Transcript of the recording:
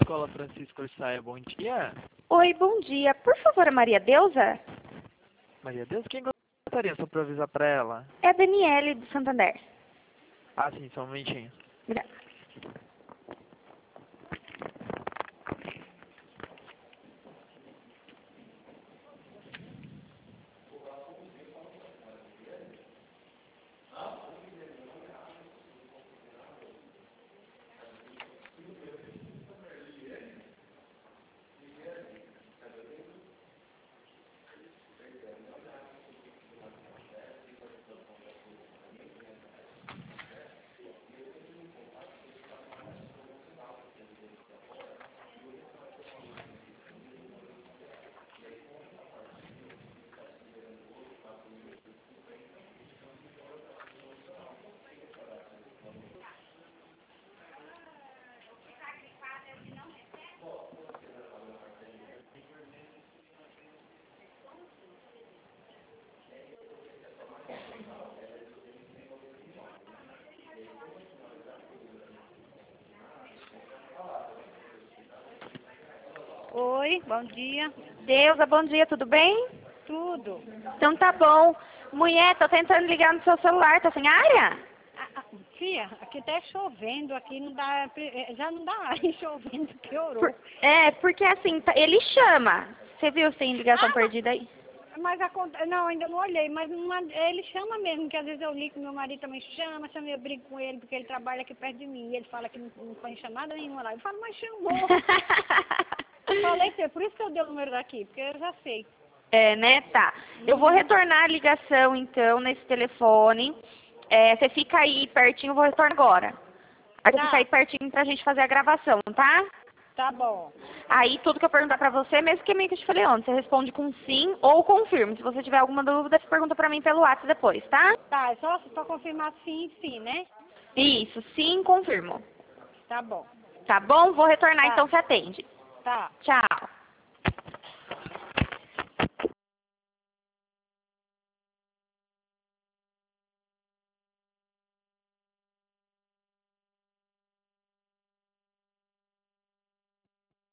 Escola Francisco Orsaia, bom dia. Oi, bom dia. Por favor, a Maria Deusa? Maria Deus, quem gostaria só para avisar para ela? É a Daniele do Santander. Ah, sim, só um momentinho. Obrigada. Oi, bom dia. Deusa, bom dia, tudo bem? Tudo. Então tá bom. Mulher, tô tentando ligar no seu celular, tá sem área? Fia, aqui tá chovendo, aqui não dá, já não dá mais, chovendo, piorou. Porque assim, ele chama. Você viu sem ligação Ah, perdida aí? Mas não, ainda não olhei, mas ele chama mesmo, que às vezes eu ligo, meu marido também chama, eu brigo com ele, porque ele trabalha aqui perto de mim, e ele fala que não põe chamada nenhuma lá. Eu falo, mas chamou. Falei, por isso que eu dei o número daqui, porque eu já sei. É, né? Tá. Eu vou retornar a ligação, então, nesse telefone. Você fica aí pertinho, eu vou retornar agora. Aí você Tá. fica aí pertinho pra gente fazer a gravação, tá? Tá bom. Aí tudo que eu perguntar pra você, mesmo que eu te falei ontem, você responde com sim ou confirmo. Se você tiver alguma dúvida, você pergunta pra mim pelo WhatsApp depois, tá? Tá, é só confirmar sim, sim, né? Isso, sim, confirmo. Tá bom. Tá bom? Vou retornar, Tá. então você atende. Tá. Tchau.